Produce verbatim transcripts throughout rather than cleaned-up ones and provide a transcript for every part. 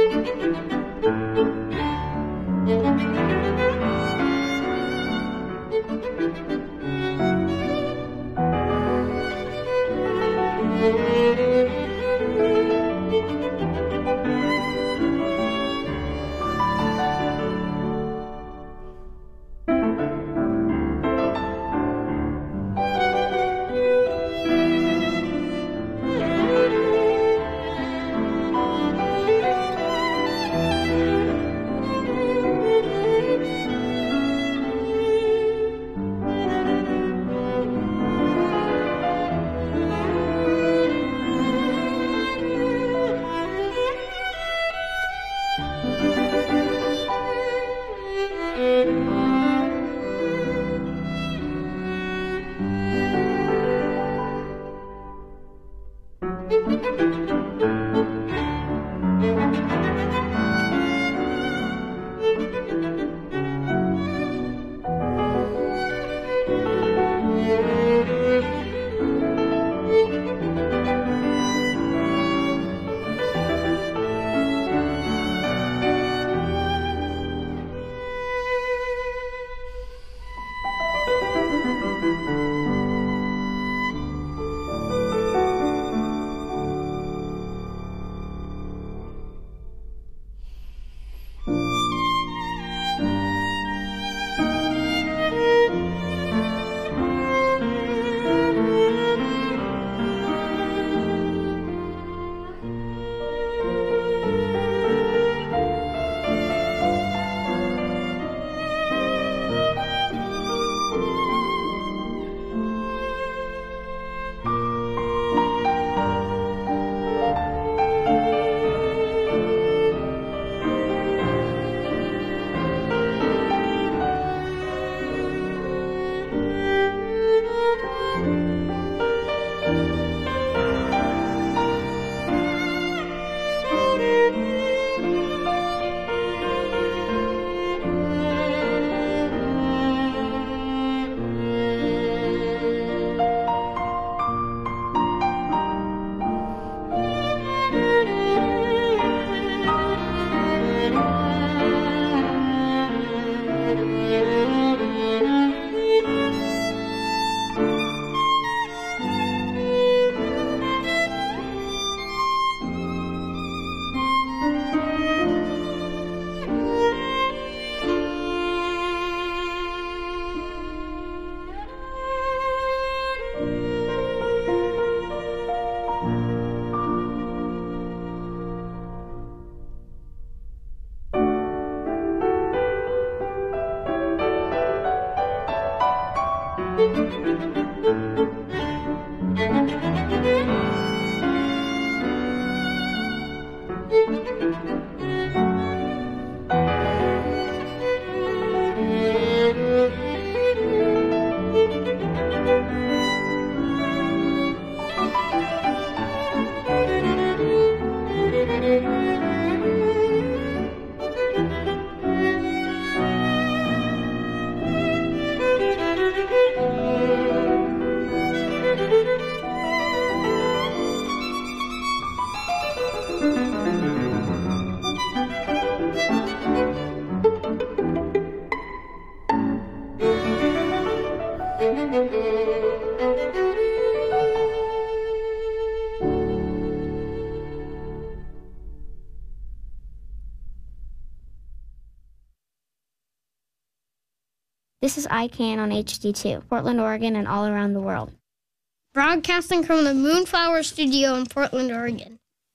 This is I CAN on H D two, Portland, Oregon, and all around the world. Broadcasting from the Moonflower Studio in Portland, Oregon.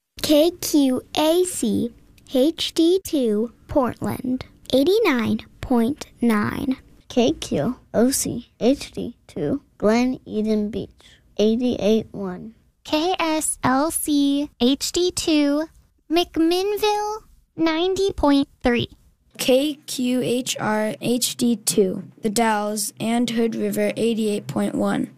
K Q A C H D two, Portland, eighty-nine point nine. K Q O C H D two, Glen Eden Beach, eighty-eight point one. K S L C H D two, McMinnville, ninety point three. K Q H R H D two, The Dalles and Hood River, eighty-eight point one.